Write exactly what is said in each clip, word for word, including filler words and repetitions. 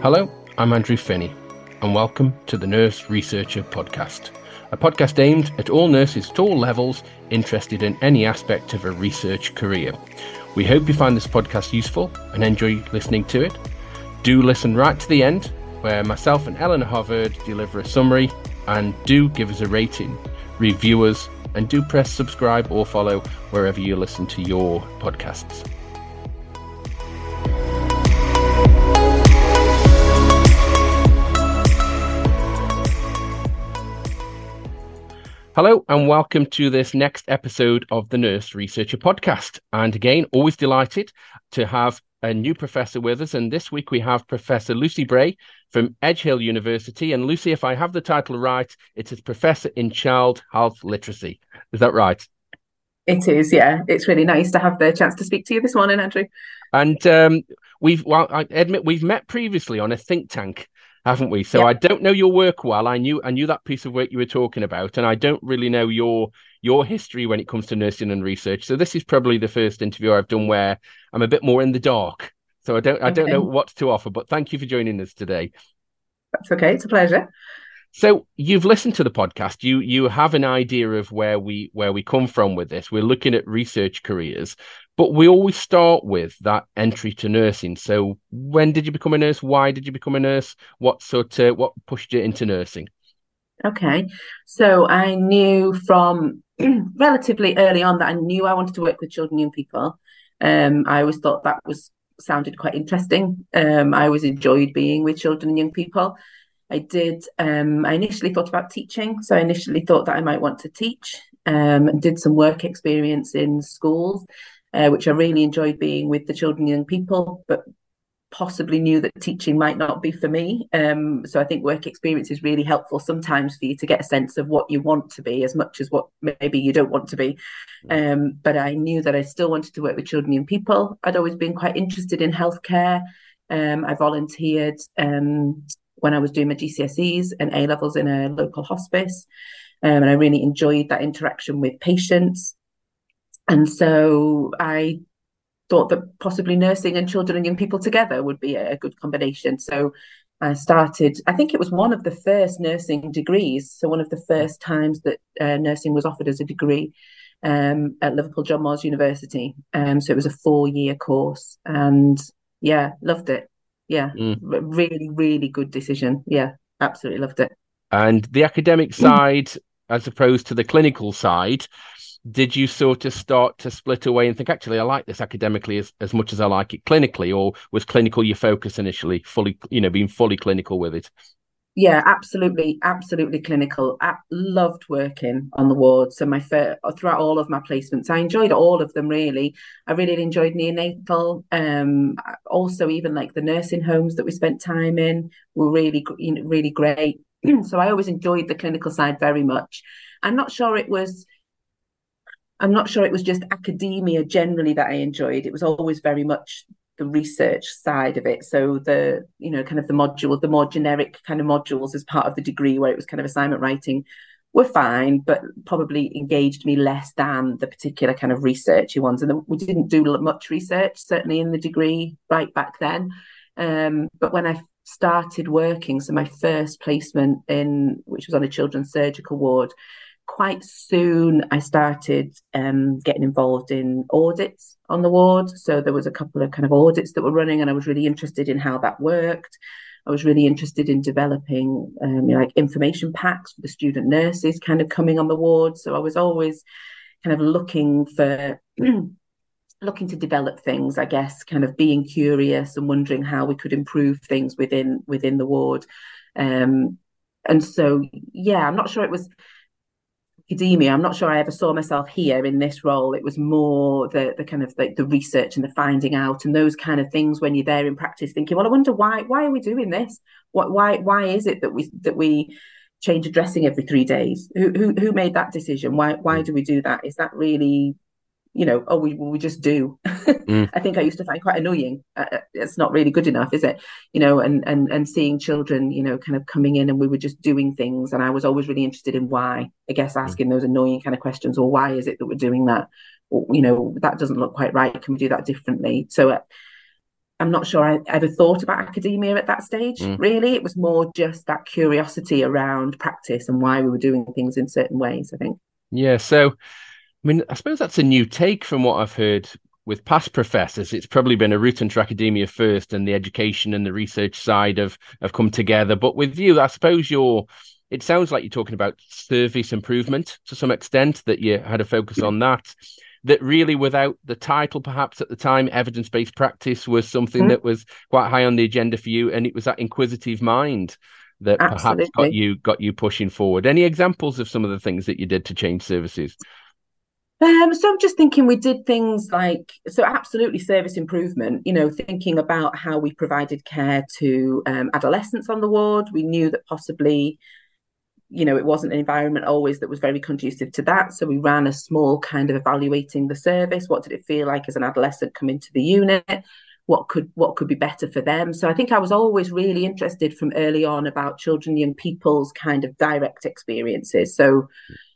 Hello, I'm Andrew Finney, and welcome to the Nurse Researcher Podcast, a podcast aimed at all nurses at all levels interested in any aspect of a research career. We hope you find this podcast useful and enjoy listening to it. Do listen right to the end, where myself and Eleanor Harvard deliver a summary, and do give us a rating, review us, and do press subscribe or follow wherever you listen to your podcasts. Hello and welcome to this next episode of the Nurse Researcher Podcast. And again, always delighted to have a new professor with us. And this week we have Professor Lucy Bray from Edge Hill University. And Lucy, if I have the title right, it is Professor in Child Health Literacy. Is that right? It is, yeah. It's really nice to have the chance to speak to you this morning, Andrew. And um, we've, well, I admit we've met previously on a think tank, haven't we? So yeah. I don't know your work well. I knew I knew that piece of work you were talking about, and I don't really know your your history when it comes to nursing and research. So this is probably the first interview I've done where I'm a bit more in the dark. So I don't I okay. don't know what to offer, but thank you for joining us today. That's okay. It's a pleasure. So you've listened to the podcast. You you have an idea of where we where we come from with this. We're looking at research careers, but we always start with that entry to nursing. So when did you become a nurse? Why did you become a nurse? What sort of what pushed you into nursing? Okay, so I knew from relatively early on that I knew I wanted to work with children and young people. Um, I always thought that was sounded quite interesting. Um, I always enjoyed being with children and young people. I did. Um, I initially thought about teaching, so I initially thought that I might want to teach, um, and did some work experience in schools, uh, which I really enjoyed being with the children and young people, but possibly knew that teaching might not be for me. Um, so I think work experience is really helpful sometimes for you to get a sense of what you want to be as much as what maybe you don't want to be. Um, but I knew that I still wanted to work with children and young people. I'd always been quite interested in healthcare. Um, I volunteered um, when I was doing my G C S Es and A-levels in a local hospice. Um, and I really enjoyed that interaction with patients. And so I thought that possibly nursing and children and young people together would be a good combination. So I started, I think it was one of the first nursing degrees. So one of the first times that uh, nursing was offered as a degree um, at Liverpool John Moores University. Um, so it was a four-year course. And yeah, loved it. Yeah, mm. really, really good decision. Yeah, absolutely loved it. And the academic side, as opposed to the clinical side, did you sort of start to split away and think, actually, I like this academically as, as much as I like it clinically? Or was clinical your focus initially, fully, you know, being fully clinical with it? Yeah, absolutely, absolutely clinical. I loved working on the ward. So my first, throughout all of my placements, I enjoyed all of them, really. I really enjoyed neonatal. Um, also, even like the nursing homes that we spent time in were really, you know, really great. So I always enjoyed the clinical side very much. I'm not sure it was, I'm not sure it was just academia generally that I enjoyed. It was always very much the research side of it. So the, you know, kind of the modules, the more generic kind of modules as part of the degree where it was kind of assignment writing were fine, but probably engaged me less than the particular kind of researchy ones. And we didn't do much research, certainly in the degree right back then. Um, but when I started working, so my first placement in, which was on a children's surgical ward, quite soon I started um, getting involved in audits on the ward. So there was a couple of kind of audits that were running, and I was really interested in how that worked. I was really interested in developing um, you know, like information packs for the student nurses kind of coming on the ward. So I was always kind of looking for looking to develop things, I guess, kind of being curious and wondering how we could improve things within within the ward. Um, and so, yeah, I'm not sure it was academia. I'm not sure I ever saw myself here in this role. It was more the the kind of like the research and the finding out and those kind of things when you're there in practice thinking, well, I wonder why why are we doing this? What why why is it that we that we change a dressing every three days? Who who who made that decision? Why why do we do that? Is that really, you know, oh, we we just do. mm. I think I used to find quite annoying. Uh, it's not really good enough, is it? You know, and and and seeing children, you know, kind of coming in and we were just doing things, and I was always really interested in why. I guess asking mm. those annoying kind of questions, or why is it that we're doing that? Or, you know, that doesn't look quite right. Can we do that differently? So uh, I'm not sure I ever thought about academia at that stage, Mm. really. It was more just that curiosity around practice and why we were doing things in certain ways, I think. Yeah, so I mean, I suppose that's a new take from what I've heard with past professors. It's probably been a route into academia first, and the education and the research side have have come together. But with you, I suppose you're. It sounds like you're talking about service improvement to some extent, that you had a focus on that. That really, without the title, perhaps at the time, evidence-based practice was something Mm-hmm. that was quite high on the agenda for you, and it was that inquisitive mind that perhaps got Absolutely. you got you pushing forward. Any examples of some of the things that you did to change services? Um, so I'm just thinking we did things like, so absolutely service improvement, you know, thinking about how we provided care to um, adolescents on the ward. We knew that possibly, you know, it wasn't an environment always that was very conducive to that. So we ran a small kind of evaluating the service. What did it feel like as an adolescent come into the unit? What could what could be better for them? So I think I was always really interested from early on about children, young people's kind of direct experiences. So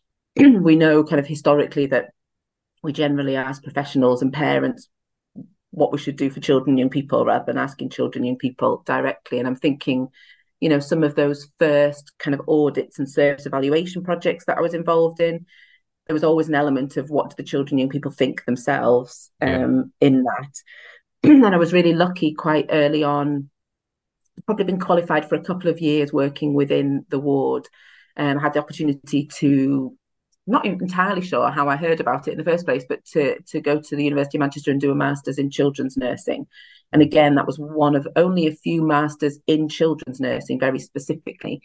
we know kind of historically that we generally ask professionals and parents what we should do for children and young people rather than asking children and young people directly. And I'm thinking, you know, some of those first kind of audits and service evaluation projects that I was involved in, there was always an element of what do the children and young people think themselves um, yeah. in that. And I was really lucky quite early on, probably been qualified for a couple of years working within the ward. Um, I had the opportunity to, not entirely sure how I heard about it in the first place, but to to go to the University of Manchester and do a master's in children's nursing. And again, that was one of only a few masters in children's nursing, very specifically.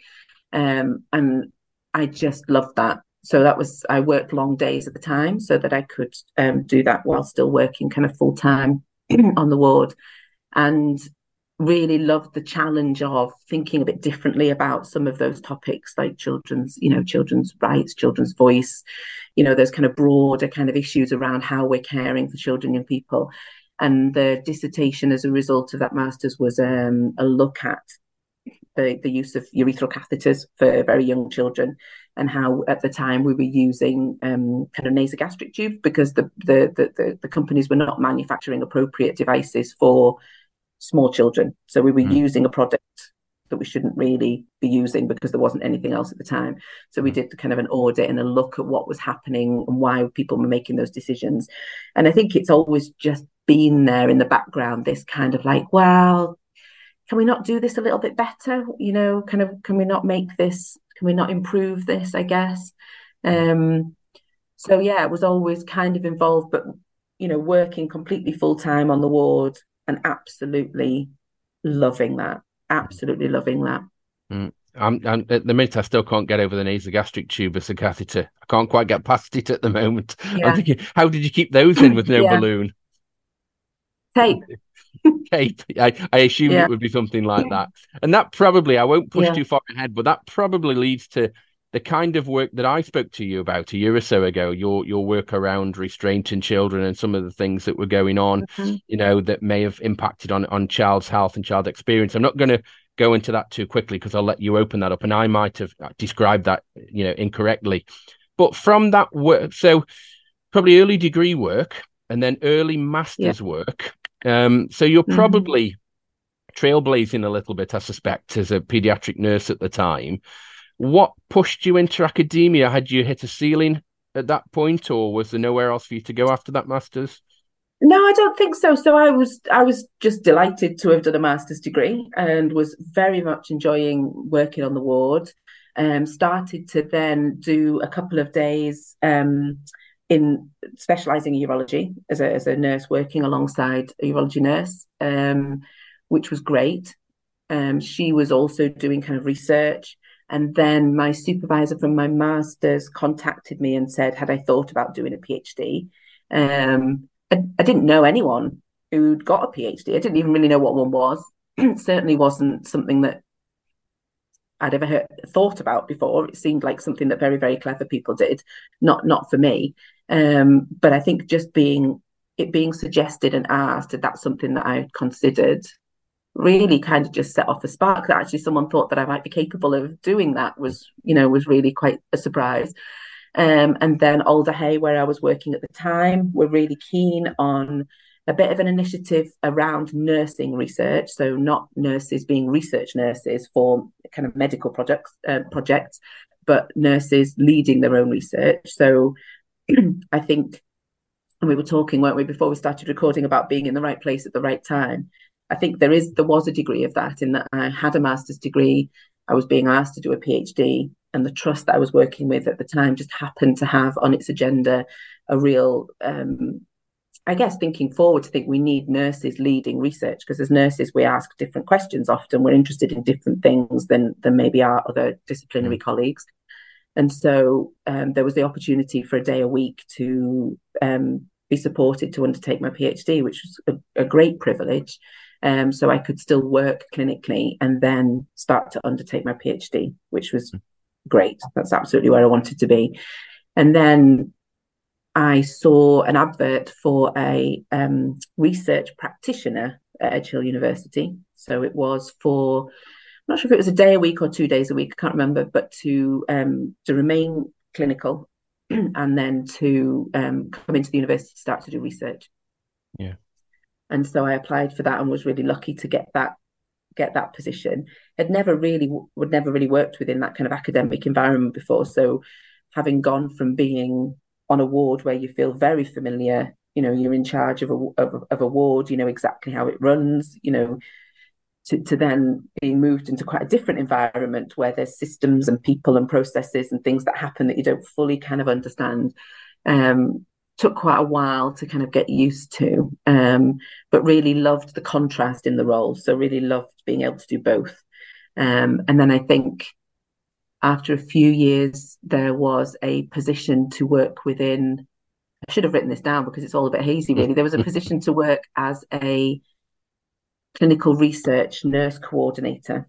Um, and I just loved that. So that was, I worked long days at the time so that I could um, do that while still working kind of full time on the ward. And really loved the challenge of thinking a bit differently about some of those topics, like children's, you know, children's rights, children's voice, you know, those kind of broader kind of issues around how we're caring for children, young people. And the dissertation as a result of that master's was um, a look at the, the use of urethral catheters for very young children, and how at the time we were using um, kind of nasogastric tubes because the, the, the, the companies were not manufacturing appropriate devices for small children. So we were mm. using a product that we shouldn't really be using because there wasn't anything else at the time. So we did kind of an audit and a look at what was happening and why people were making those decisions. And I think it's always just been there in the background, this kind of like, well, can we not do this a little bit better? You know, kind of, can we not make this, can we not improve this, I guess? Um, so yeah, it was always kind of involved, but, you know, working completely full time on the ward, and absolutely loving that, absolutely loving that. Mm. I'm, I'm, at the minute, I still can't get over the nasogastric tube as a catheter. I can't quite get past it at the moment. Yeah. I'm thinking, how did you keep those in with no yeah. balloon? Tape. Tape. I, I assumed yeah. it would be something like that. And that probably, I won't push yeah. too far ahead, but that probably leads to the kind of work that I spoke to you about a year or so ago, your your work around restraint in children and some of the things that were going on, mm-hmm. you know, that may have impacted on, on child's health and child experience. I'm not going to go into that too quickly because I'll let you open that up, and I might have described that, you know, incorrectly. But from that work, so probably early degree work and then early master's yeah. work. Um, so you're mm-hmm. probably trailblazing a little bit, I suspect, as a pediatric nurse at the time. What pushed you into academia? Had you hit a ceiling at that point, or was there nowhere else for you to go after that master's? No, I don't think so. So I was I was just delighted to have done a master's degree and was very much enjoying working on the ward. Um, started to then do a couple of days um, in specialising in urology as a as a nurse working alongside a urology nurse, um, which was great. Um, she was also doing kind of research. And then my supervisor from my master's contacted me and said, had I thought about doing a PhD? Um, I, I didn't know anyone who'd got a PhD. I didn't even really know what one was. It certainly wasn't something that I'd ever heard, thought about before. It seemed like something that very, very clever people did, not not for me. Um, but I think just being it being suggested and asked, that's something that I had considered, really kind of just set off a spark that actually someone thought that I might be capable of doing that was, you know, was really quite a surprise. Um, and then Alder Hey, where I was working at the time, were really keen on a bit of an initiative around nursing research. So not nurses being research nurses for kind of medical projects, uh, projects, but nurses leading their own research. So I think, and we were talking, weren't we, before we started recording, about being in the right place at the right time. I think there is there was a degree of that, in that I had a master's degree, I was being asked to do a PhD, and the trust that I was working with at the time just happened to have on its agenda a real, um, I guess, thinking forward, to think we need nurses leading research, because as nurses we ask different questions often. We're interested in different things than than maybe our other disciplinary mm. colleagues. And so um, there was the opportunity for a day a week to um, be supported to undertake my PhD, which was a, a great privilege. Um, so I could still work clinically and then start to undertake my PhD, which was great. That's absolutely where I wanted to be. And then I saw an advert for a um, research practitioner at Edge Hill University. So it was for, I'm not sure if it was a day a week or two days a week, I can't remember, but to um, to remain clinical and then to um, come into the university to start to do research. Yeah. And so I applied for that and was really lucky to get that get that position. I'd never really would never really worked within that kind of academic environment before. So having gone from being on a ward where you feel very familiar, you know, you're in charge of a of, of a ward, you know exactly how it runs, you know, to, to then being moved into quite a different environment where there's systems and people and processes and things that happen that you don't fully kind of understand. Um, took quite a while to kind of get used to, um, but really loved the contrast in the role. So really loved being able to do both. Um, and then I think after a few years, there was a position to work within, I should have written this down because it's all a bit hazy really. There was a position to work as a clinical research nurse coordinator.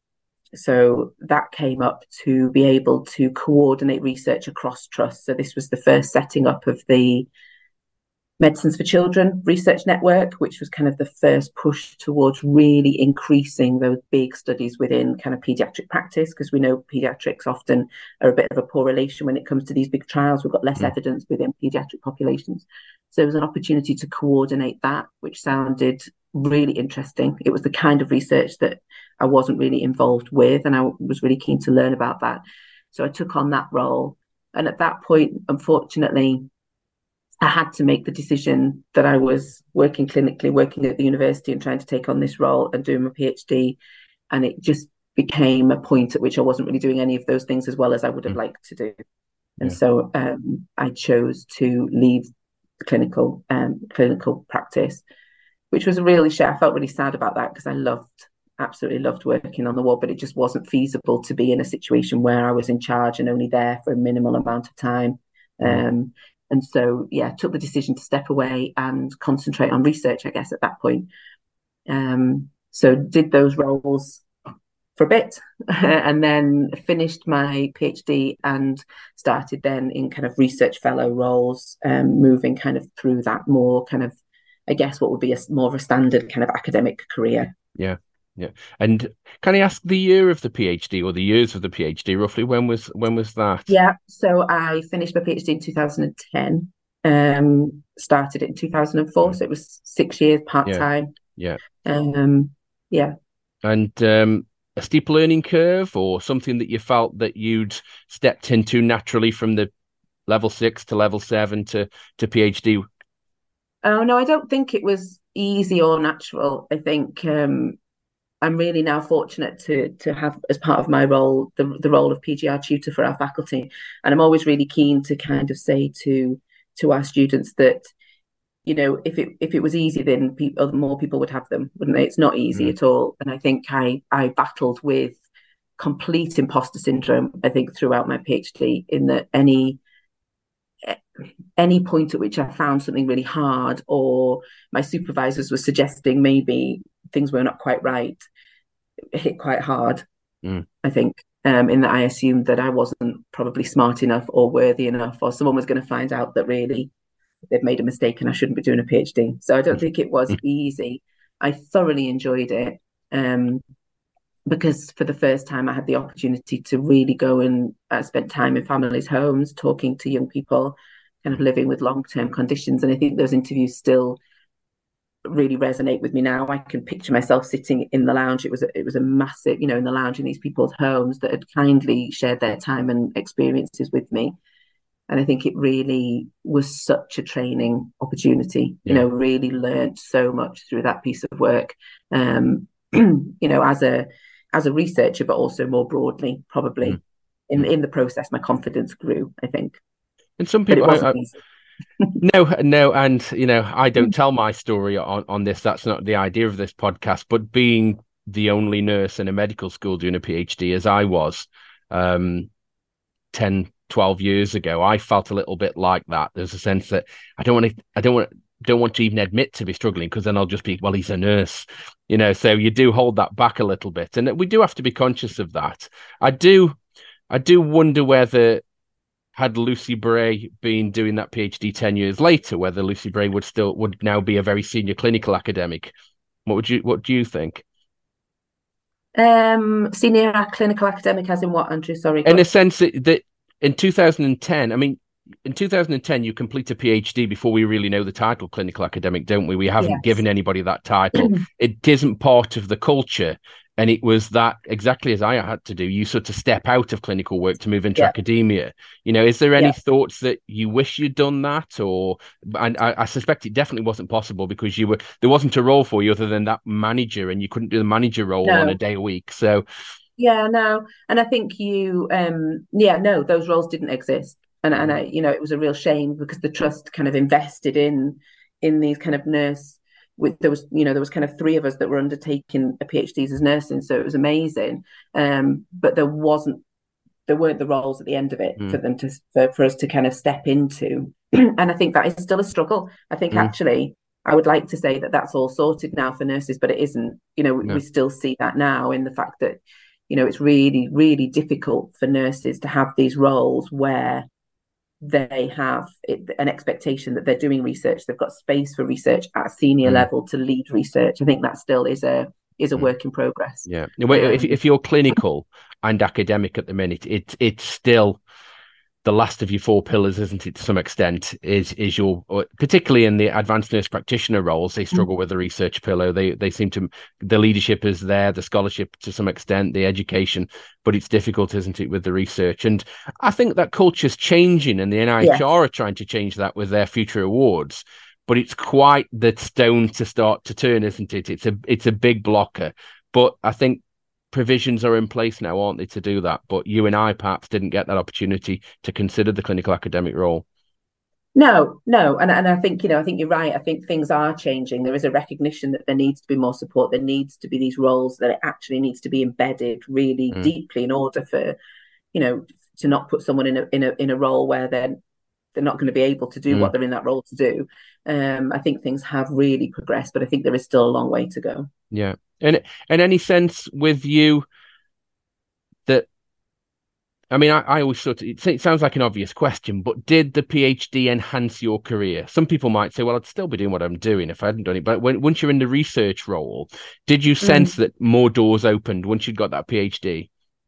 So that came up to be able to coordinate research across trusts. So this was the first setting up of the Medicines for Children Research Network, which was kind of the first push towards really increasing those big studies within kind of paediatric practice, because we know paediatrics often are a bit of a poor relation when it comes to these big trials. We've got less mm. evidence within paediatric populations. So there was an opportunity to coordinate that, which sounded really interesting. It was the kind of research that I wasn't really involved with, and I was really keen to learn about that. So I took on that role. And at that point, unfortunately, I had to make the decision that I was working clinically, working at the university and trying to take on this role and doing my PhD. And it just became a point at which I wasn't really doing any of those things as well as I would have mm. liked to do. And yeah. so um, I chose to leave the clinical um, clinical practice, which was a really shame. I felt really sad about that because I loved, absolutely loved working on the ward, but it just wasn't feasible to be in a situation where I was in charge and only there for a minimal amount of time. Mm. Um, And so, yeah, took the decision to step away and concentrate on research, I guess, at that point. Um, so did those roles for a bit and then finished my PhD and started then in kind of research fellow roles, um, moving kind of through that more kind of, I guess, what would be a more of a standard kind of academic career. Yeah. Yeah. And can I ask the year of the PhD or the years of the PhD roughly? When was when was that? Yeah. So I finished my PhD in two thousand ten, um, started it in two thousand four. Mm. So it was six years part-time. Yeah. Yeah. Um, yeah. And um, a steep learning curve or something that you felt that you'd stepped into naturally from the level six to level seven to, to PhD? Oh, no, I don't think it was easy or natural. I think um, I'm really now fortunate to to have as part of my role the, the role of P G R tutor for our faculty, and I'm always really keen to kind of say to to our students that, you know, if it if it was easy, then people, more people would have them, wouldn't they? It's not easy mm. at all, and I think I I battled with complete imposter syndrome, I think, throughout my PhD, in that any any point at which I found something really hard or my supervisors were suggesting maybe things were not quite right, it hit quite hard, mm. I think, um, in that I assumed that I wasn't probably smart enough or worthy enough, or someone was going to find out that really they've made a mistake and I shouldn't be doing a PhD. So I don't think it was mm. easy. I thoroughly enjoyed it, um, because for the first time I had the opportunity to really go and uh, spend time in families' homes, talking to young people kind of living with long-term conditions. And I think those interviews still really resonate with me now. I can picture myself sitting in the lounge. It was a, it was a massive, you know, in the lounge in these people's homes that had kindly shared their time and experiences with me. And I think it really was such a training opportunity. Yeah. You know, really learned so much through that piece of work. Um, you know, as a as a researcher, but also more broadly, probably mm. in mm. in the process, my confidence grew, I think. And some But people, it wasn't I, I, easy. no, no, and you know, I don't tell my story on on this. That's not the idea of this podcast. But being the only nurse in a medical school doing a PhD, as I was, um, ten, twelve years ago, I felt a little bit like that. There's a sense that I don't want to, I don't want, don't want to even admit to be struggling, because then I'll just be, well, he's a nurse, you know. So you do hold that back a little bit, and we do have to be conscious of that. I do, I do wonder whether, had Lucy Bray been doing that PhD ten years later, whether Lucy Bray would still would now be a very senior clinical academic. What would you what do you think? Um, senior clinical academic, as in what, Andrew? Sorry. In a sense that, that in two thousand ten, I mean, in two thousand ten, you complete a PhD before we really know the title clinical academic, don't we? We haven't yes. given anybody that title. It isn't part of the culture. And it was that, exactly as I had to do, you sort of step out of clinical work to move into yeah. academia. You know, is there any yeah. thoughts that you wish you'd done that? Or, and I, I suspect it definitely wasn't possible, because you were, there wasn't a role for you other than that manager, and you couldn't do the manager role no. on a day a week. So, yeah, no. And I think you, um, yeah, no, those roles didn't exist. And, mm. and I, you know, it was a real shame, because the trust kind of invested in, in these kind of nurse, with there was, you know, there was kind of three of us that were undertaking a PhDs as nursing, so it was amazing. Um, but there wasn't, there weren't the roles at the end of it mm. for them to, for, for us to kind of step into. And I think that is still a struggle. I think mm. actually, I would like to say that that's all sorted now for nurses, but it isn't. You know, we, no. we still see that now in the fact that, you know, it's really, really difficult for nurses to have these roles where they have it, an expectation that they're doing research. They've got space for research at a senior mm. level to lead research. I think that still is a is a mm. work in progress. Yeah. Um, if if you're clinical and academic at the minute, it's it's still the last of your four pillars, isn't it? To some extent, is is your, particularly in the advanced nurse practitioner roles, they struggle mm. with the research pillar. They they seem to, the leadership is there, the scholarship to some extent, the education, but it's difficult, isn't it, with the research? And I think that culture's changing, and the N I H R yes. are trying to change that with their future awards. But it's quite the stone to start to turn, isn't it? It's a it's a big blocker. But I think provisions are in place now, aren't they, to do that? But you and I perhaps didn't get that opportunity to consider the clinical academic role. No, no. And, and I think, you know, I think you're right. I think things are changing. There is a recognition that there needs to be more support. There needs to be these roles that it actually needs to be embedded really mm. deeply in order for, you know, to not put someone in a in a in a role where they're they're not going to be able to do mm. what they're in that role to do. Um, I think things have really progressed, but I think there is still a long way to go. Yeah. And and any sense with you that, I mean, I, I always sort of, it, it sounds like an obvious question, but did the PhD enhance your career? Some people might say, well, I'd still be doing what I'm doing if I hadn't done it. But when, once you're in the research role, did you sense mm. that more doors opened once you'd got that PhD?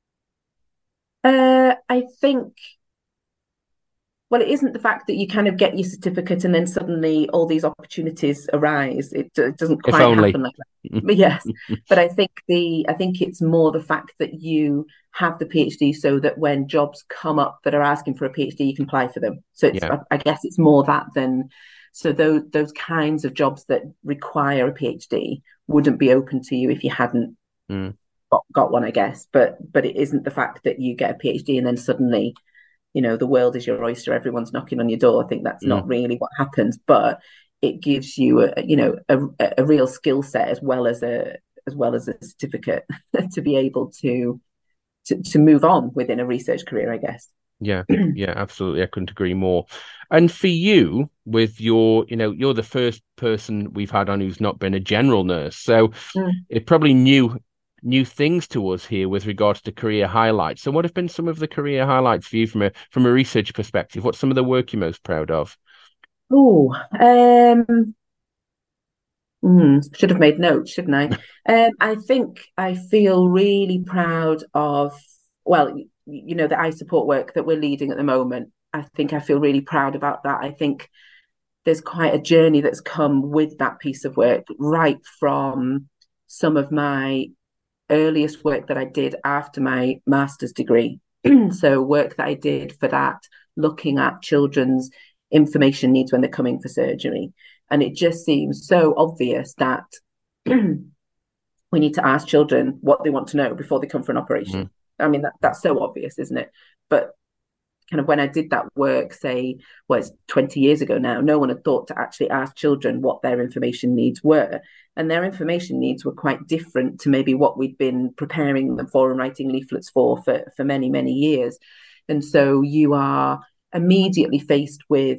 Uh, I think, well, it isn't the fact that you kind of get your certificate and then suddenly all these opportunities arise. It, it doesn't quite happen like that. But yes, but I think the I think it's more the fact that you have the PhD, so that when jobs come up that are asking for a PhD, you can apply for them. So it's, yeah. I, I guess it's more that than, so those those kinds of jobs that require a PhD wouldn't be open to you if you hadn't mm. got, got one, I guess. But but it isn't the fact that you get a PhD and then suddenly, you know, the world is your oyster, everyone's knocking on your door. I think that's mm. not really what happens, but it gives you a, you know, a, a real skill set as well as a as well as a certificate to be able to, to to move on within a research career, I guess. Yeah, yeah, absolutely. I couldn't agree more. And for you, with your, you know, you're the first person we've had on who's not been a general nurse, so mm. it probably new new things to us here with regards to career highlights. So what have been some of the career highlights for you from a from a research perspective? What's some of the work you're most proud of? Oh, um, mm, should have made notes, shouldn't I? um, I think I feel really proud of, well, you know, the eye support work that we're leading at the moment. I think I feel really proud about that. I think there's quite a journey that's come with that piece of work, right from some of my earliest work that I did after my master's degree. So work that I did for that, looking at children's information needs when they're coming for surgery. And it just seems so obvious that we need to ask children what they want to know before they come for an operation. Mm-hmm. I mean, that, that's so obvious, isn't it? But kind of when I did that work, say, well, it's twenty years ago now, no one had thought to actually ask children what their information needs were. And their information needs were quite different to maybe what we'd been preparing them for and writing leaflets for for, for many, many years. And so you are immediately faced with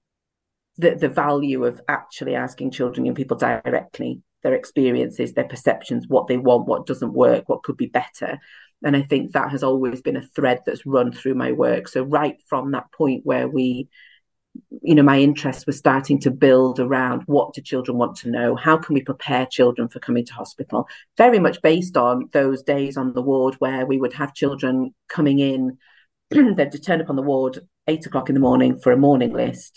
the, the value of actually asking children, young people directly, their experiences, their perceptions, what they want, what doesn't work, what could be better. And I think that has always been a thread that's run through my work. So right from that point where we, you know, my interest was starting to build around what do children want to know? How can we prepare children for coming to hospital? Very much based on those days on the ward where we would have children coming in, they'd turn up on the ward eight o'clock in the morning for a morning list.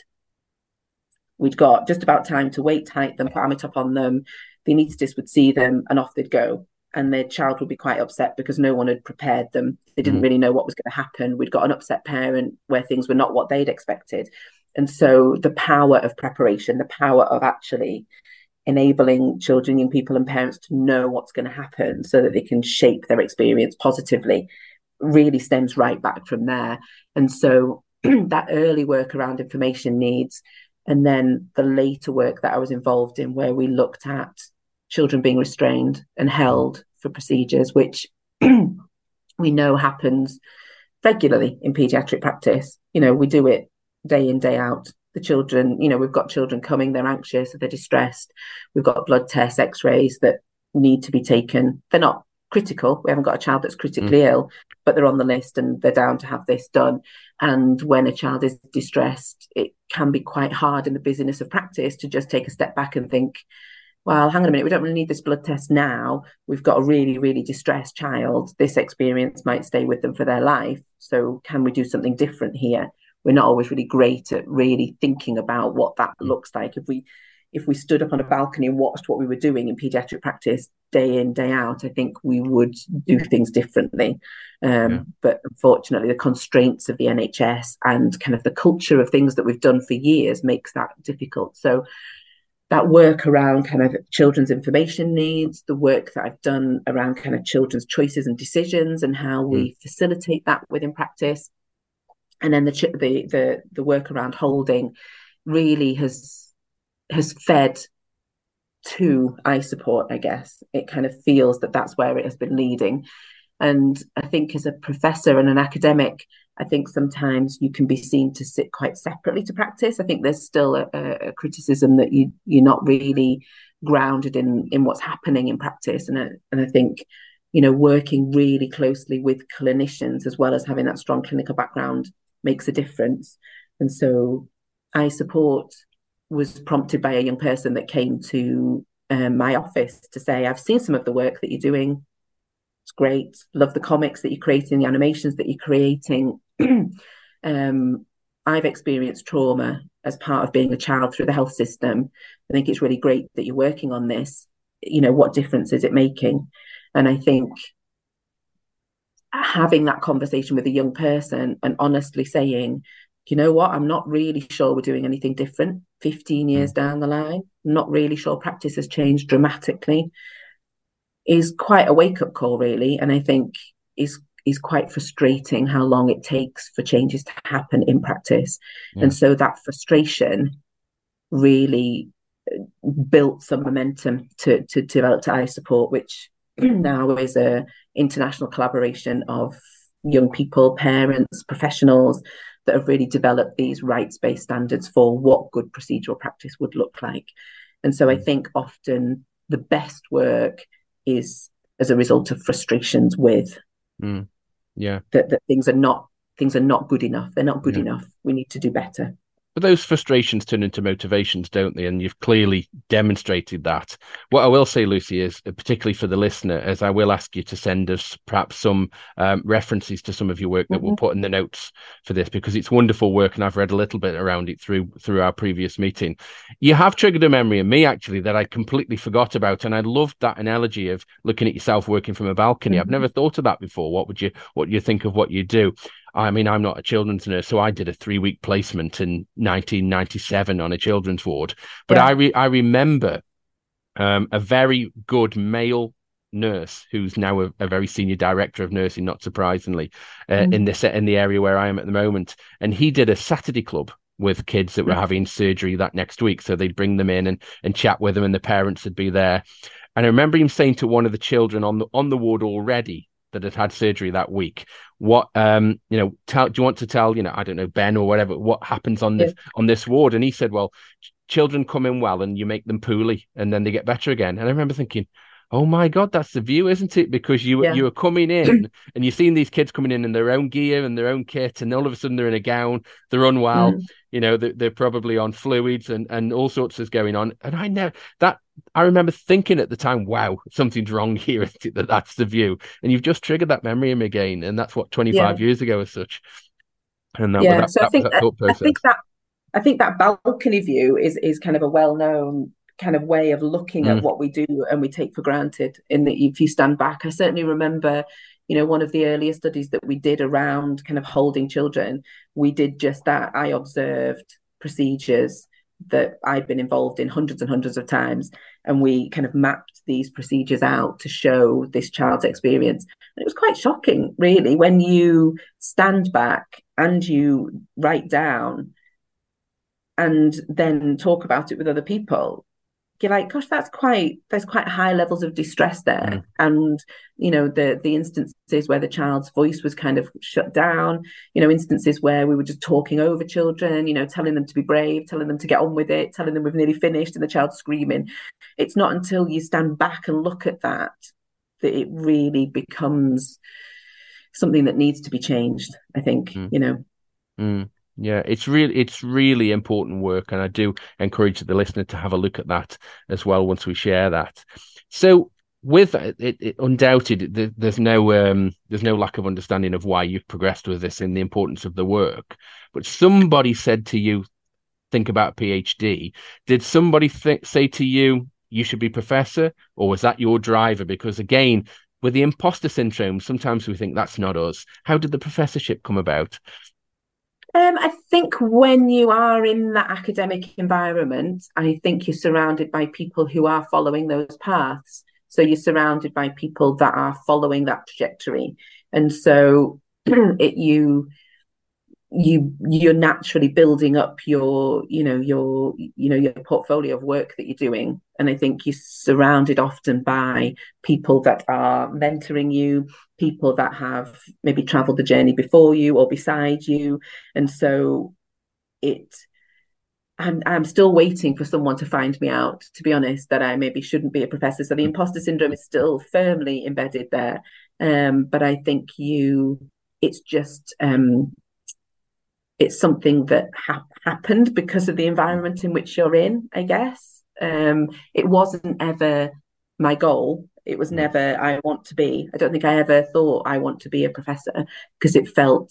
We'd got just about time to weight height them, put Amitop on them. The anaesthetist would see them and off they'd go. And their child would be quite upset because no one had prepared them. They didn't mm. really know what was going to happen. We'd got an upset parent where things were not what they'd expected. And so the power of preparation, the power of actually enabling children, young people and parents to know what's going to happen so that they can shape their experience positively really stems right back from there. And so that early work around information needs, and then the later work that I was involved in where we looked at children being restrained and held for procedures, which we know happens regularly in paediatric practice. You know, we do it day in, day out. The children, you know, we've got children coming, they're anxious, they're distressed. We've got blood tests, x-rays that need to be taken. They're not critical. We haven't got a child that's critically mm. ill, but they're on the list and they're down to have this done. And when a child is distressed, it can be quite hard in the busyness of practice to just take a step back and think, well, hang on a minute, we don't really need this blood test now. We've got a really, really distressed child. This experience might stay with them for their life. So can we do something different here? We're not always really great at really thinking about what that looks like. If we if we stood up on a balcony and watched what we were doing in paediatric practice day in, day out, I think we would do things differently. Um, yeah. But unfortunately, the constraints of the N H S and kind of the culture of things that we've done for years makes that difficult. So that work around kind of children's information needs, the work that I've done around kind of children's choices and decisions and how mm. we facilitate that within practice. And then the, the the the work around holding really has has fed to iSupport, I guess. It kind of feels that that's where it has been leading. And I think as a professor and an academic, I think sometimes you can be seen to sit quite separately to practice. I think there's still a, a criticism that you, you're not really grounded in, in what's happening in practice. And I, and I think, you know, working really closely with clinicians as well as having that strong clinical background makes a difference. And so iSupport was prompted by a young person that came to um, my office to say, I've seen some of the work that you're doing. It's great. Love the comics that you're creating, the animations that you're creating. um, I've experienced trauma as part of being a child through the health system. I think it's really great that you're working on this. You know, what difference is it making? And I think having that conversation with a young person and honestly saying, you know what, I'm not really sure we're doing anything different fifteen years mm. down the line. I'm not really sure practice has changed dramatically, is quite a wake-up call, really. And I think is is quite frustrating how long it takes for changes to happen in practice. Yeah. And so that frustration really built some momentum to, to develop to iSupport, which now is a international collaboration of young people, parents, professionals that have really developed these rights-based standards for what good procedural practice would look like. And so I think often the best work is as a result of frustrations with mm. yeah that, that things are not things are not good enough. They're not good yeah. enough. We need to do better. But those frustrations turn into motivations, don't they? And you've clearly demonstrated that. What I will say, Lucy, is uh, particularly for the listener, is I will ask you to send us perhaps some um, references to some of your work that Mm-hmm. we'll put in the notes for this, because it's wonderful work, and I've read a little bit around it through through our previous meeting. You have triggered a memory in me, actually, that I completely forgot about, and I loved that analogy of looking at yourself working from a balcony. Mm-hmm. I've never thought of that before. What would you what you think of what you do? I mean, I'm not a children's nurse, so I did a three-week placement in nineteen ninety-seven on a children's ward. But Yeah. I re- I remember um, a very good male nurse who's now a, a very senior director of nursing, not surprisingly, uh, Mm. in this in the area where I am at the moment. And he did a Saturday club with kids that were having surgery that next week. So they'd bring them in and and chat with them, and the parents would be there. And I remember him saying to one of the children on the on the ward already that had had surgery that week, what um you know tell do you want to tell you know I don't know, Ben or whatever, what happens on this yeah. on this ward? And he said, well, ch- children come in well and you make them poorly and then they get better again. And I remember thinking, oh my God, that's the view, isn't it? Because you yeah. you were coming in and you're seeing these kids coming in in their own gear and their own kit, and all of a sudden they're in a gown, they're unwell, mm. you know, they're, they're probably on fluids and and all sorts is going on. And I know that I remember thinking at the time, wow, something's wrong here, isn't it? That that's the view. And you've just triggered that memory in me again, and that's what twenty-five yeah. years ago as such. And that yeah, was that, so that, I think was that thought process. I think that I think that balcony view is is kind of a well-known kind of way of looking mm. at what we do and we take for granted, in that if you stand back. I certainly remember, you know, one of the earlier studies that we did around kind of holding children, we did just that. I observed procedures that I'd been involved in hundreds and hundreds of times, and we kind of mapped these procedures out to show this child's experience. And it was quite shocking, really, when you stand back and you write down and then talk about it with other people. You're like, gosh, that's quite, there's quite high levels of distress there. Mm. And, you know, the the instances where the child's voice was kind of shut down, you know, instances where we were just talking over children, you know, telling them to be brave, telling them to get on with it, telling them we've nearly finished and the child's screaming. It's not until you stand back and look at that that it really becomes something that needs to be changed, I think, mm. you know. Mm. Yeah, it's really it's really important work, and I do encourage the listener to have a look at that as well once we share that. So, with it, it, it undoubted, there, there's no um, there's no lack of understanding of why you've progressed with this and the importance of the work. But somebody said to you, "Think about a PhD." Did somebody th- say to you, "You should be professor," or was that your driver? Because again, with the imposter syndrome, sometimes we think that's not us. How did the professorship come about? Um, I think when you are in that academic environment, I think you're surrounded by people who are following those paths. So you're surrounded by people that are following that trajectory. And so it, you you you're naturally building up your you know your you know your portfolio of work that you're doing. And I think you're surrounded often by people that are mentoring you, people that have maybe traveled the journey before you or beside you. And so it I'm I'm still waiting for someone to find me out, to be honest, that I maybe shouldn't be a professor. So the imposter syndrome is still firmly embedded there. Um, but I think you it's just um it's something that ha- happened because of the environment in which you're in, I guess. Um, it wasn't ever my goal. It was never, I want to be. I don't think I ever thought I want to be a professor, because it felt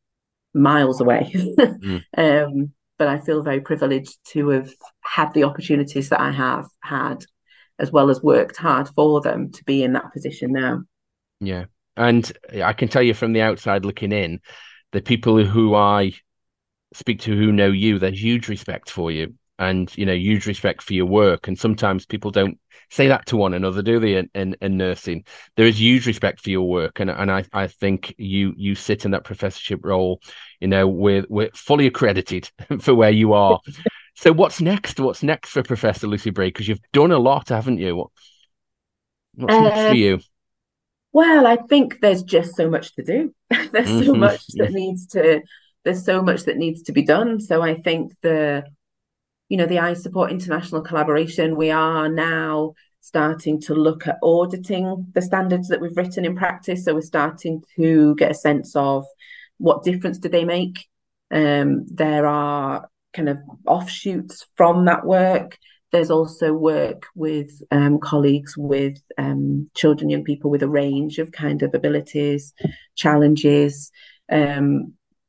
miles away. mm. um, but I feel very privileged to have had the opportunities that I have had, as well as worked hard for them to be in that position now. Yeah. And I can tell you from the outside looking in, the people who I speak to who know you, there's huge respect for you, and you know, huge respect for your work. And sometimes people don't say that to one another, do they? In, in, in nursing, there is huge respect for your work, and and I, I think you you sit in that professorship role, you know, with we're fully accredited for where you are. So what's next? What's next for Professor Lucy Bray? Because you've done a lot, haven't you? What, what's uh, next for you? Well, I think there's just so much to do. There's mm-hmm. so much that needs to. There's so much that needs to be done. So I think the, you know, the I Support International Collaboration, we are now starting to look at auditing the standards that we've written in practice. So we're starting to get a sense of what difference do they make. Um, there are kind of offshoots from that work. There's also work with um, colleagues with um, children, young people with a range of kind of abilities, challenges, um,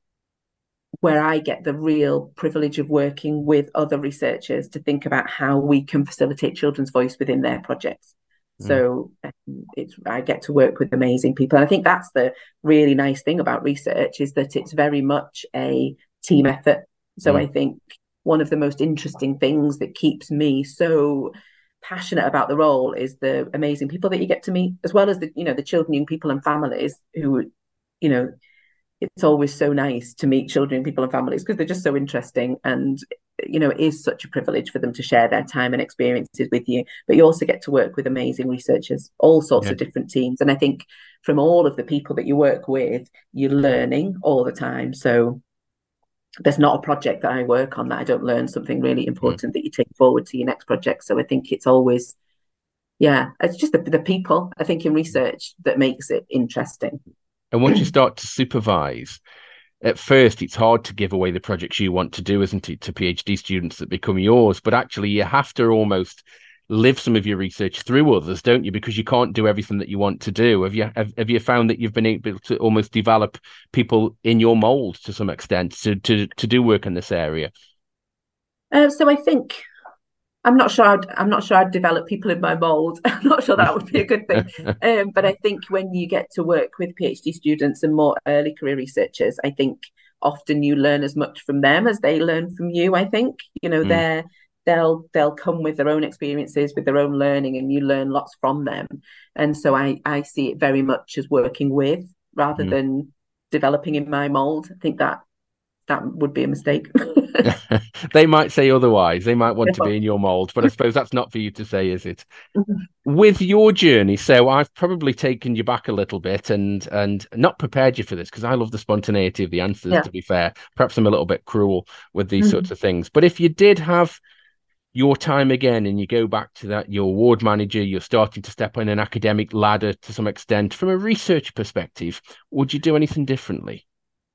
where I get the real privilege of working with other researchers to think about how we can facilitate children's voice within their projects. Mm. So um, it's I get to work with amazing people. And I think that's the really nice thing about research, is that it's very much a team effort. So mm. I think one of the most interesting things that keeps me so passionate about the role is the amazing people that you get to meet, as well as the, you know, the children, young people and families who, you know, it's always so nice to meet children, people and families, because they're just so interesting. And, you know, it is such a privilege for them to share their time and experiences with you. But you also get to work with amazing researchers, all sorts yeah. of different teams. And I think from all of the people that you work with, you're learning all the time. So there's not a project that I work on that I don't learn something really important mm. that you take forward to your next project. So I think it's always, yeah, it's just the, the people, I think, in research that makes it interesting. And once you start to supervise, at first it's hard to give away the projects you want to do, isn't it, to PhD students that become yours? But actually you have to almost live some of your research through others, don't you? Because you can't do everything that you want to do. Have you have, have you found that you've been able to almost develop people in your mold to some extent to to, to do work in this area? Uh, so I think... I'm not sure. I'd, I'm not sure I'd develop people in my mould. I'm not sure that would be a good thing. Um, but I think when you get to work with PhD students and more early career researchers, I think often you learn as much from them as they learn from you. I think, you know, mm. they're they'll they'll come with their own experiences, with their own learning, and you learn lots from them. And so I I see it very much as working with rather mm. than developing in my mould. I think that that would be a mistake. They might say otherwise. They might want to be in your mold, but I suppose that's not for you to say, is it? Mm-hmm. With your journey, so I've probably taken you back a little bit and and not prepared you for this, because I love the spontaneity of the answers, yeah. to be fair. Perhaps I'm a little bit cruel with these mm-hmm. sorts of things. But if you did have your time again and you go back to that, you're ward manager, you're starting to step on an academic ladder to some extent, from a research perspective, would you do anything differently?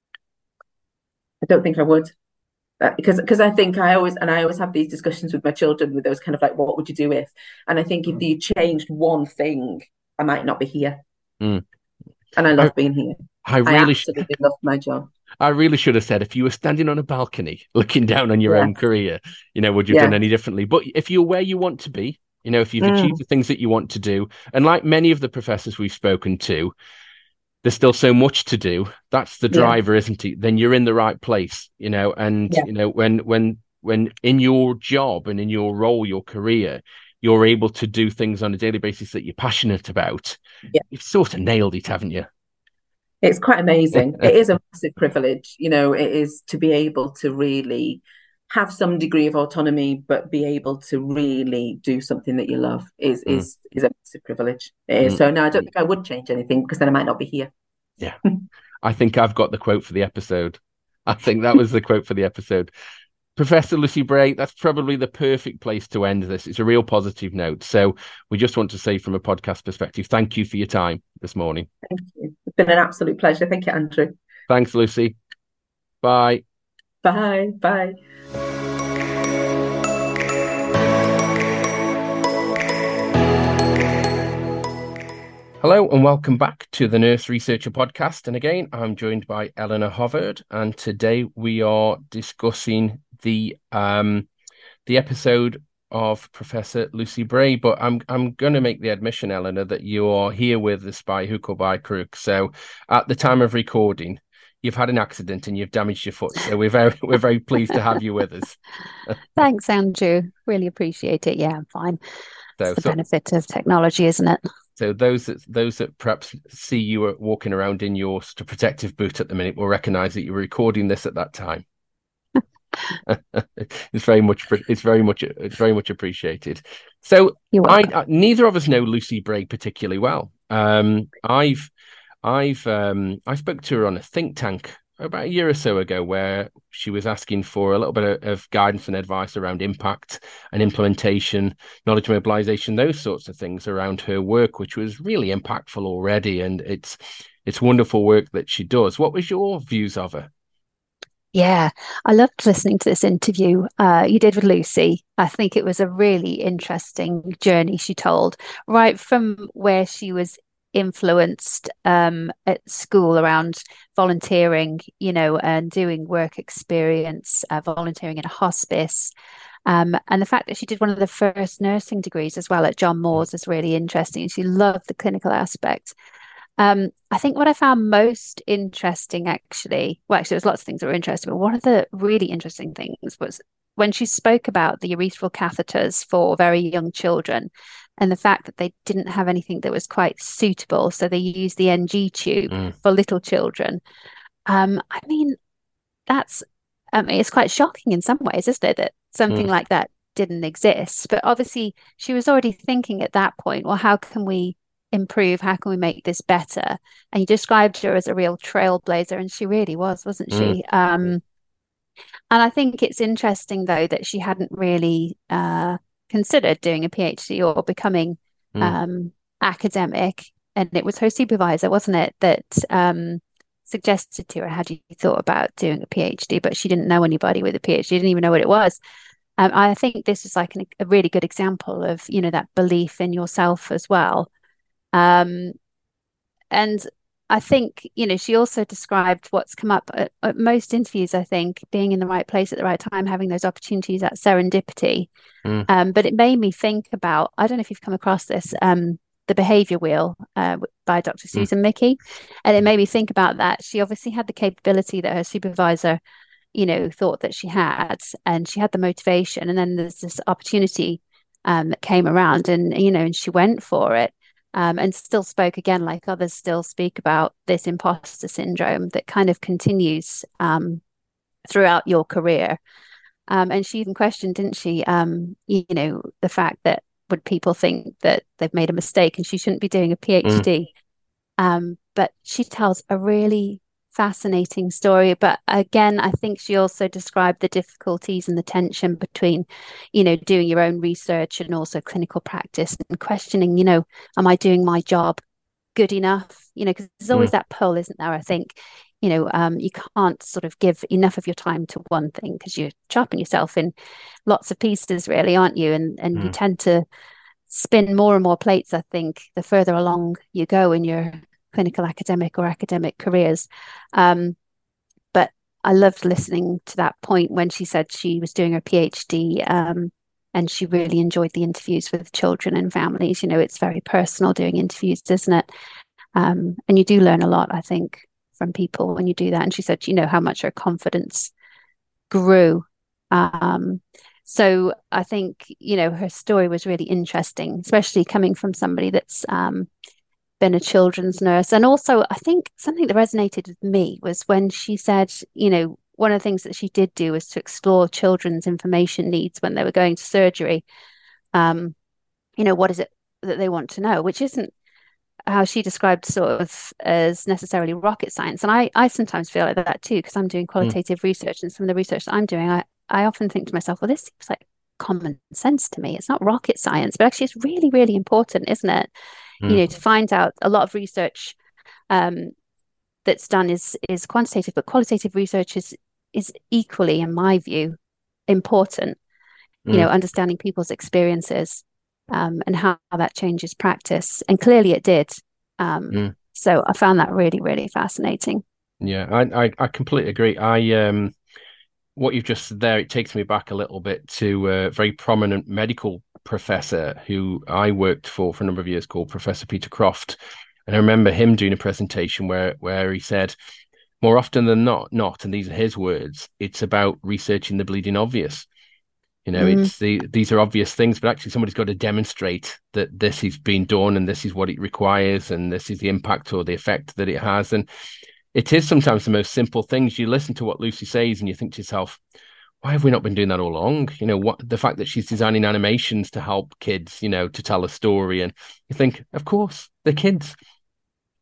I don't think I would. Because because I think I always and I always have these discussions with my children with those kind of like, what would you do if? And I think if you changed one thing, I might not be here. Mm. And I love I, being here. I really I absolutely sh- love my job. I really should have said, if you were standing on a balcony looking down on your yes. own career, you know, would you have yes. done any differently? But if you're where you want to be, you know, if you've mm. achieved the things that you want to do, and like many of the professors we've spoken to, there's still so much to do. That's the driver, yeah. isn't it? Then you're in the right place, you know, and, yeah. you know, when, when, when in your job and in your role, your career, you're able to do things on a daily basis that you're passionate about. Yeah. You've sort of nailed it, haven't you? It's quite amazing. It is a massive privilege, you know, it is to be able to really have some degree of autonomy, but be able to really do something that you love is mm. is is a massive privilege. It is. Mm. So no, I don't think I would change anything, because then I might not be here. Yeah. I think I've got the quote for the episode. I think that was the quote for the episode. Professor Lucy Bray, that's probably the perfect place to end this. It's a real positive note. So we just want to say, from a podcast perspective, thank you for your time this morning. Thank you. It's been an absolute pleasure. Thank you, Andrew. Thanks, Lucy. Bye. Bye. Bye. Hello and welcome back to the Nurse Researcher podcast. And again, I'm joined by Eleanor Hovard, and today we are discussing the um, the episode of Professor Lucy Bray. But I'm I'm going to make the admission, Eleanor, that you are here with us by hook or by crook. So at the time of recording, you've had an accident and you've damaged your foot. So we're very we're very pleased to have you with us. Thanks, Andrew. Really appreciate it. Yeah, I'm fine. So, it's the so, benefit of technology, isn't it? So those that those that perhaps see you walking around in your protective boot at the minute will recognise that you're recording this at that time. it's very much it's very much it's very much appreciated. So I, I neither of us know Lucy Bray particularly well. Um, I've I've um, I spoke to her on a think tank about a year or so ago, where she was asking for a little bit of guidance and advice around impact and implementation, knowledge mobilization, those sorts of things around her work, which was really impactful already. And it's it's wonderful work that she does. What was your views of her? Yeah, I loved listening to this interview uh, you did with Lucy. I think it was a really interesting journey she told, right from where she was influenced um, at school around volunteering, you know, and doing work experience, uh, volunteering in a hospice. Um, and the fact that she did one of the first nursing degrees as well at John Moores is really interesting. She loved the clinical aspect. Um, I think what I found most interesting, actually, well, actually, there's lots of things that were interesting, but one of the really interesting things was when she spoke about the urethral catheters for very young children and the fact that they didn't have anything that was quite suitable. So they used the N G tube Mm. for little children. Um, I mean, that's, I mean, it's quite shocking in some ways, isn't it, that something Mm. like that didn't exist? But obviously, she was already thinking at that point, well, how can we improve? How can we make this better? And you described her as a real trailblazer, and she really was, wasn't Mm. she? Um, and I think it's interesting, though, that she hadn't really uh, considered doing a PhD or becoming Mm. um, academic. And it was her supervisor, wasn't it, that um, suggested to her, had you thought about doing a PhD? But she didn't know anybody with a PhD, she didn't even know what it was. Um, I think this is like an, a really good example of, you know, that belief in yourself as well. Um, and I think, you know, she also described what's come up at, at most interviews, I think, being in the right place at the right time, having those opportunities, that serendipity. Mm. Um, but it made me think about, I don't know if you've come across this, um, The Behavior Wheel uh, by Doctor Mm. Susan Mickey. And it made me think about that. She obviously had the capability that her supervisor, you know, thought that she had, and she had the motivation. And then there's this opportunity um, that came around, and, you know, and she went for it. Um, and still spoke again, like others still speak about this imposter syndrome that kind of continues um, throughout your career. Um, and she even questioned, didn't she, um, you know, the fact that would people think that they've made a mistake and she shouldn't be doing a Mm. PhD? Um, but she tells a really fascinating story. But again, I think she also described the difficulties and the tension between, you know, doing your own research and also clinical practice and questioning, you know, am I doing my job good enough? You know, because there's always Mm. that pull, isn't there? I think, you know, um, you can't sort of give enough of your time to one thing because you're chopping yourself in lots of pieces, really, aren't you? And and you Mm. tend to spin more and more plates, I think, the further along you go in your clinical academic or academic careers. Um, but I loved listening to that point when she said she was doing her PhD um, and she really enjoyed the interviews with children and families. You know, it's very personal doing interviews, isn't it? Um, and you do learn a lot, I think, from people when you do that. And she said, you know, how much her confidence grew. Um, so I think, you know, her story was really interesting, especially coming from somebody that's um, been a children's nurse. And also, I think something that resonated with me was when she said, you know, one of the things that she did do was to explore children's information needs when they were going to surgery. Um, you know, what is it that they want to know, which isn't how she described sort of as necessarily rocket science. And I, I sometimes feel like that too, because I'm doing Mm. qualitative research, and some of the research that I'm doing, I, I often think to myself, well, this seems like common sense to me. It's not rocket science, but actually it's really, really important, isn't it? You Mm. know, to find out a lot of research um, that's done is is quantitative, but qualitative research is is equally, in my view, important. You know, Mm. understanding people's experiences um, and how, how that changes practice, and clearly it did. Um, Mm. so I found that really, really fascinating. Yeah, I, I I completely agree. I um what you've just said there, it takes me back a little bit to a very prominent medical professor who I worked for for a number of years called Professor Peter Croft. And I remember him doing a presentation where where he said, more often than not, not, and these are his words, it's about researching the bleeding obvious. You know, Mm, it's the these are obvious things, but actually somebody's got to demonstrate that this is being done and this is what it requires and this is the impact or the effect that it has. And it is sometimes the most simple things. You listen to what Lucy says and you think to yourself, why have we not been doing that all along? You know, what the fact that she's designing animations to help kids, you know, to tell a story. And you think, of course, they're kids.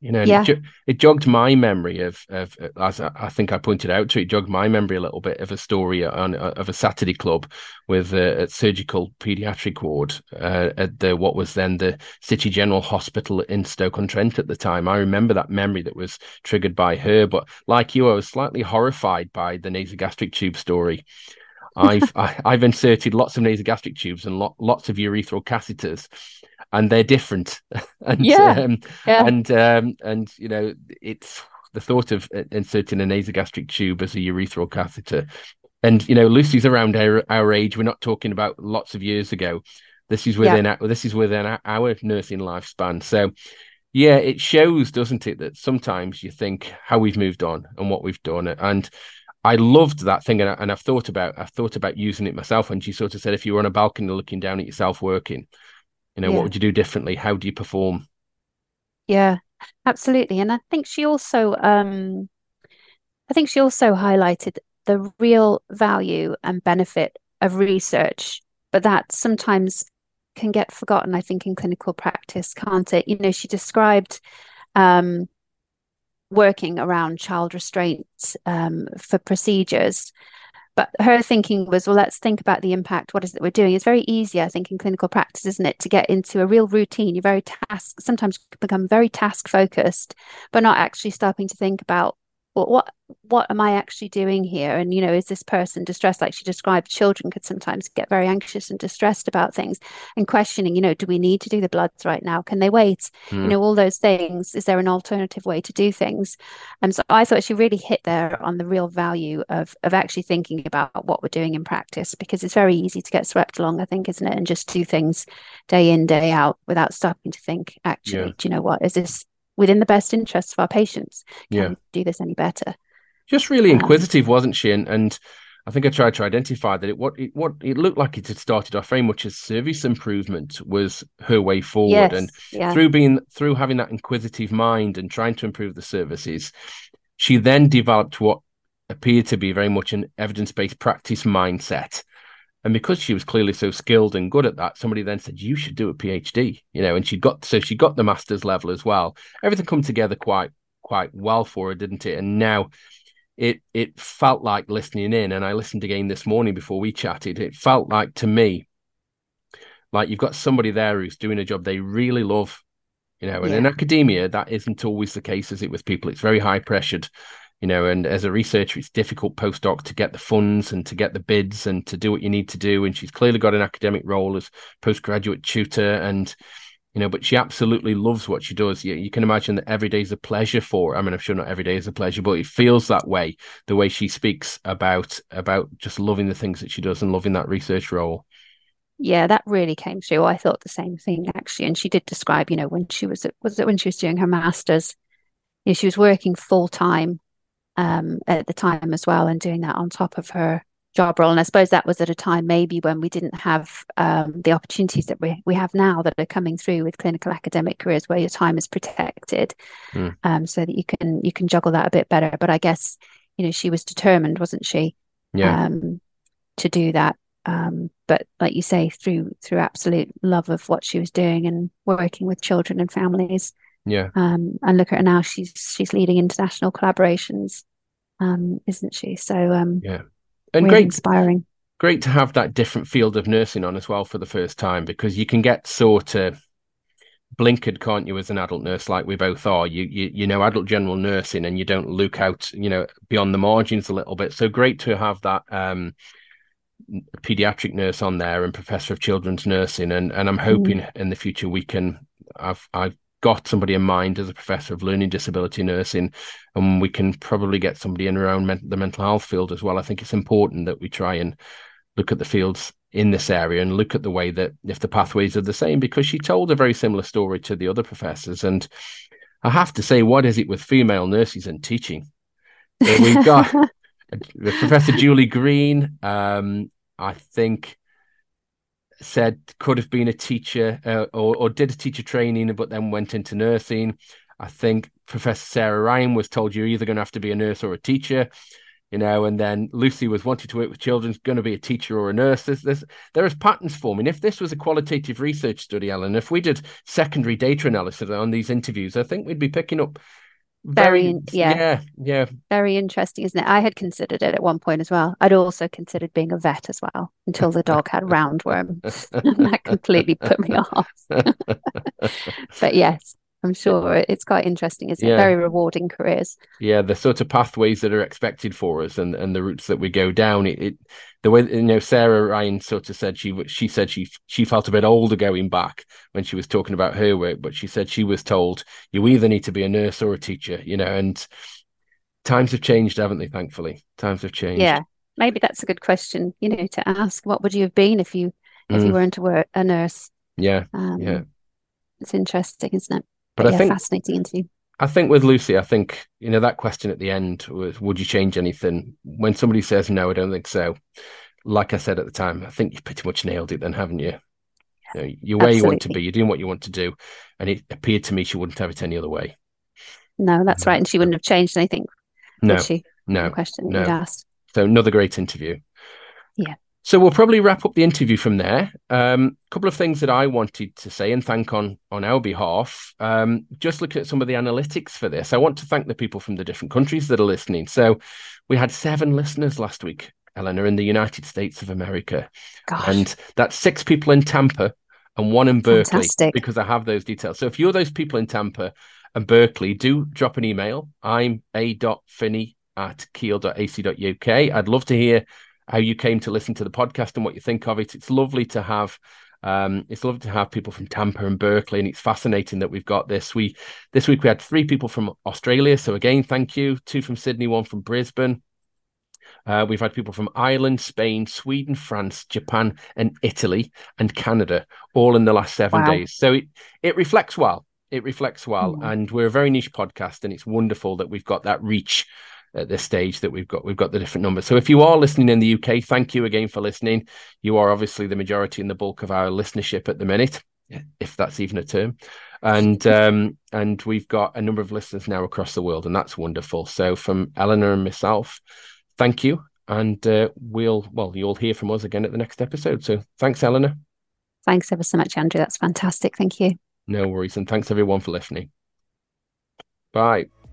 You know, and Yeah. it, jo- it jogged my memory of, of as I, I think I pointed out to it, jogged my memory a little bit of a story on of a Saturday club with a, a surgical paediatric ward uh, at the what was then the City General Hospital in Stoke-on-Trent at the time. I remember that memory that was triggered by her. But like you, I was slightly horrified by the nasogastric tube story. I've I, have i have inserted lots of nasogastric tubes and lo- lots of urethral catheters, and they're different. and Yeah. um, Yeah. and um, and you know, it's the thought of inserting a nasogastric tube as a urethral catheter. And you know, Lucy's around our, our age. We're not talking about lots of years ago. This is within Yeah. our, this is within our, our nursing lifespan. So yeah, it shows, doesn't it, that sometimes you think how we've moved on and what we've done. And I loved that thing, and, I, and I've thought about I've thought about using it myself. And she sort of said, if you were on a balcony looking down at yourself working, you know, what Yeah. would you do differently? How do you perform? Yeah. Absolutely. And I think she also um I think she also highlighted the real value and benefit of research, but that sometimes can get forgotten, I think, in clinical practice, can't it? You know, she described um, working around child restraint um, for procedures. But her thinking was, well, let's think about the impact. What is it we're doing? It's very easy, I think, in clinical practice, isn't it, to get into a real routine. You're very task, sometimes become very task focused, but not actually stopping to think about, well, what what am I actually doing here? And, you know, is this person distressed? Like she described, children could sometimes get very anxious and distressed about things and questioning, you know, do we need to do the bloods right now? Can they wait? Mm. You know, all those things. Is there an alternative way to do things? And so I thought she really hit there on the real value of of actually thinking about what we're doing in practice, because it's very easy to get swept along, I think, isn't it? And just do things day in, day out without stopping to think, actually, Yeah. do you know what? Is this within the best interests of our patients? Can Yeah. we do this any better? Just really Um, inquisitive, wasn't she? And and I think I tried to identify that it what it what it looked like it had started off very much as service improvement was her way forward. And yes, yeah, through being through having that inquisitive mind and trying to improve the services, she then developed what appeared to be very much an evidence-based practice mindset. And because she was clearly so skilled and good at that, somebody then said, you should do a PhD, you know, and she got so she got the master's level as well. Everything come together quite quite well for her, didn't it? And now it it felt like listening in, and I listened again this morning before we chatted. It felt like to me like you've got somebody there who's doing a job they really love, you know. And yeah, in academia, that isn't always the case, is it, with people? It's very high pressured, you know. And as a researcher, it's difficult postdoc to get the funds and to get the bids and to do what you need to do. And she's clearly got an academic role as postgraduate tutor, and you know, but she absolutely loves what she does. You, you can imagine that every day is a pleasure for her. I mean, I'm sure not every day is a pleasure, but it feels that way, the way she speaks about about just loving the things that she does and loving that research role. yeah. That really came through. I thought the same thing actually, and she did describe, you know, when she was was it when she was doing her masters, you know, she was working full time um, at the time as well, and doing that on top of her job role. And I suppose that was at a time maybe when we didn't have um, the opportunities that we, we have now that are coming through with clinical academic careers, where your time is protected, Mm. um, so that you can you can juggle that a bit better. But I guess, you know, she was determined, wasn't she, Yeah, um, to do that. Um, but like you say, through through absolute love of what she was doing and working with children and families. yeah, Um, and look at her now; she's she's leading international collaborations, um, isn't she? So um, yeah. And really great, inspiring. great to have that different field of nursing on as well for the first time, because you can get sort of blinkered, can't you, as an adult nurse, like we both are. You you you know adult general nursing, and you don't look out, you know, beyond the margins a little bit. So great to have that um pediatric nurse on there and professor of children's nursing, and and I'm hoping mm. in the future we can. I've I've got somebody in mind as a professor of learning disability nursing, and we can probably get somebody in around men- the mental health field as well. I think it's important that we try and look at the fields in this area and look at the way that if the pathways are the same, because she told a very similar story to the other professors. And I have to say, what is it with female nurses and teaching? We've got Professor Julie Green, um, I think, said could have been a teacher uh, or, or did a teacher training, but then went into nursing. I think Professor Sarah Ryan was told you're either going to have to be a nurse or a teacher. you know, and then Lucy was wanting to work with children, going to be a teacher or a nurse. There's, there's, there is patterns forming. If this was a qualitative research study, Ellen, if we did secondary data analysis on these interviews, I think we'd be picking up very, Very, yeah, yeah, yeah. very interesting, isn't it? I had considered it at one point as well. I'd also considered being a vet as well until the dog had roundworm, and that completely put me off. But yes, I'm sure it's quite interesting, isn't Yeah. it? Very rewarding careers. Yeah, the sort of pathways that are expected for us, and, and the routes that we go down. It, it the way, you know, Sarah Ryan sort of said she she said she she felt a bit older going back when she was talking about her work, but she said she was told you either need to be a nurse or a teacher, you know. And times have changed, haven't they? Thankfully, times have changed. Yeah, maybe that's a good question, you know, to ask. What would you have been if you if Mm. you weren't a, wor- a nurse? Yeah, Um, yeah. It's interesting, isn't it? But But I yeah, think fascinating interview. I think with Lucy, I think, you know, that question at the end was, would you change anything? When somebody says no, I don't think so. Like I said at the time, I think you've pretty much nailed it then, haven't you? You know, you're where you want to Absolutely. be, you're doing what you want to do. And it appeared to me she wouldn't have it any other way. No, that's right. And she wouldn't have changed anything, No, would she? The no, question that you'd no. asked. So another great interview. Yeah. So we'll probably wrap up the interview from there. A um, couple of things that I wanted to say and thank on, on our behalf. Um, just looking at some of the analytics for this, I want to thank the people from the different countries that are listening. So we had seven listeners last week, Eleanor, in the United States of America. Gosh, And that's six people in Tampa and one in Berkeley, fantastic. because I have those details. So if you're those people in Tampa and Berkeley, do drop an email. I'm a.finney at kiel.ac.uk. I'd love to hear how you came to listen to the podcast and what you think of it. It's lovely to have um, it's lovely to have people from Tampa and Berkeley, and it's fascinating that we've got this. We this week we had three people from Australia, so again, thank you. Two from Sydney, one from Brisbane. Uh, we've had people from Ireland, Spain, Sweden, France, Japan, and Italy, and Canada, all in the last seven Wow. days. So it it reflects well. It reflects well, Mm. and we're a very niche podcast, and it's wonderful that we've got that reach at this stage, that we've got we've got the different numbers. So if you are listening in the U K, thank you again for listening. You are obviously the majority and the bulk of our listenership at the minute, if that's even a term. And um, and we've got a number of listeners now across the world, and that's wonderful. So from Eleanor and myself, thank you. And uh, we'll, well, you'll hear from us again at the next episode. So thanks, Eleanor. Thanks ever so much, Andrew. That's fantastic. Thank you. No worries. And thanks everyone for listening. Bye.